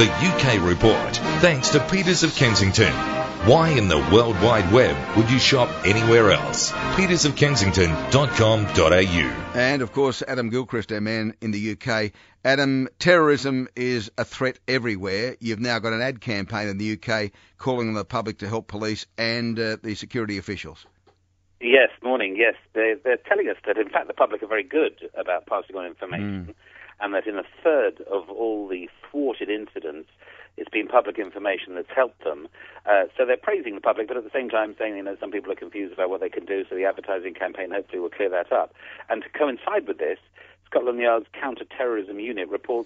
The UK Report, thanks to Peters of Kensington. Why in the World Wide Web would you shop anywhere else? petersofkensington.com.au. And, of course, Adam Gilchrist, our man in the UK. Adam, terrorism is a threat everywhere. You've now got an ad campaign in the UK calling on the public to help police and the security officials. Yes, morning, yes. They're telling us that, in fact, the public are very good about passing on information, and that in a third of all the thwarted incidents, it's been public information that's helped them. So they're praising the public, but at the same time saying, some people are confused about what they can do, so the advertising campaign hopefully will clear that up. And to coincide with this, Scotland Yard's counter-terrorism unit reports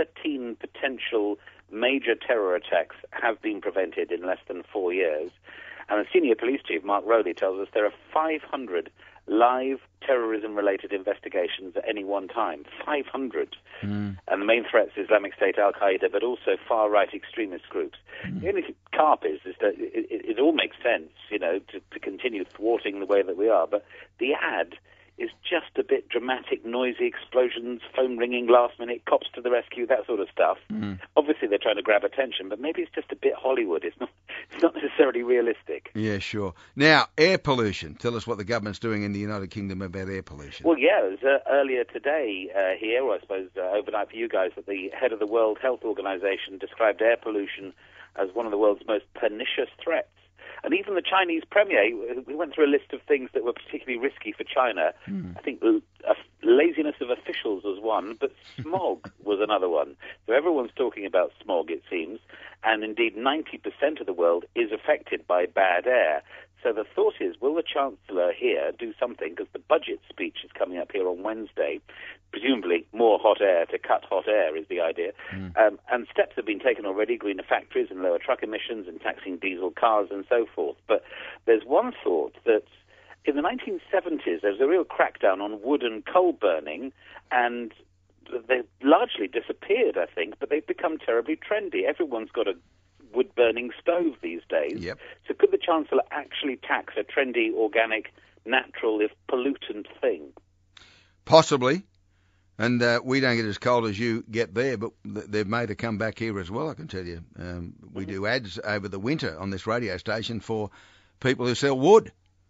13 potential major terror attacks have been prevented in less than 4 years. And the senior police chief, Mark Rowley, tells us there are 500 live terrorism-related investigations at any one time. 500. And the main threats are Islamic State, Al-Qaeda, but also far-right extremist groups. The only carp is that it all makes sense, to continue thwarting the way that we are. But the ad is just a bit dramatic, noisy explosions, phone ringing last minute, cops to the rescue, that sort of stuff. Obviously they're trying to grab attention, but maybe it's just a bit Hollywood. It's not necessarily realistic. Yeah, sure. Now, air pollution. Tell us what the government's doing in the United Kingdom about air pollution. Well, yeah, it was earlier today here, or I suppose overnight for you guys, that the head of the World Health Organization described air pollution as one of the world's most pernicious threats. And even the Chinese premier, we went through a list of things that were particularly risky for China. I think laziness of officials was one, but smog was another one. So everyone's talking about smog, it seems, and indeed 90% of the world is affected by bad air. So the thought is, will the Chancellor here do something? Because the budget speech is coming up here on Wednesday. Presumably more hot air to cut hot air is the idea. And steps have been taken already, greener factories and lower truck emissions and taxing diesel cars and so forth. But there's one thought that in the 1970s there was a real crackdown on wood and coal burning, and they largely disappeared, I think, but they've become terribly trendy. Everyone's got a wood-burning stove these days. Yep. So could the Chancellor actually tax a trendy, organic, natural, if pollutant thing? Possibly. And we don't get as cold as you get there, but they've made a comeback here as well, I can tell you. We do ads over the winter on this radio station for people who sell wood.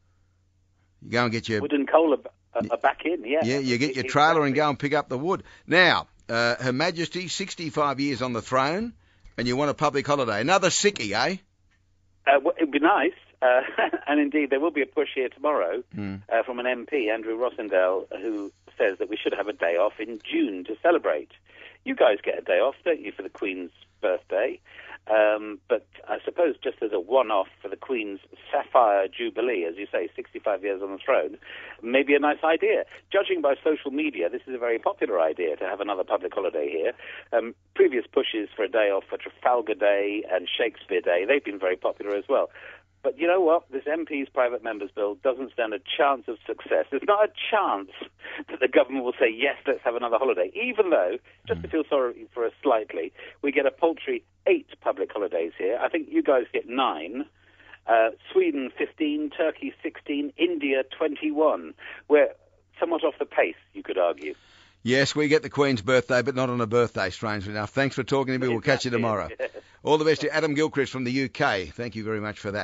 You go and get your... Wood and coal are back in, yeah. Yeah, you get your trailer and go and pick up the wood. Now, Her Majesty, 65 years on the throne, and you want a public holiday. Another sickie, eh? Well, it'd be nice. And indeed, there will be a push here tomorrow from an MP, Andrew Rossendale, who says that we should have a day off in June to celebrate. You guys get a day off, don't you, for the Queen's birthday? But I suppose just as a one-off for the Queen's Sapphire Jubilee, as you say, 65 years on the throne, maybe a nice idea. Judging by social media, this is a very popular idea to have another public holiday here. Previous pushes for a day off for Trafalgar Day and Shakespeare Day, they've been very popular as well. But you know what? This MP's private members bill doesn't stand a chance of success. There's not a chance that the government will say, yes, let's have another holiday, even though, just to feel sorry for us slightly, we get a paltry 8 public holidays here. I think you guys get 9. Sweden 15, Turkey 16, India 21. We're somewhat off the pace, you could argue. Yes, we get the Queen's birthday, but not on a birthday, strangely enough. Thanks for talking to me. We'll catch you tomorrow. All the best to Adam Gilchrist from the UK. Thank you very much for that.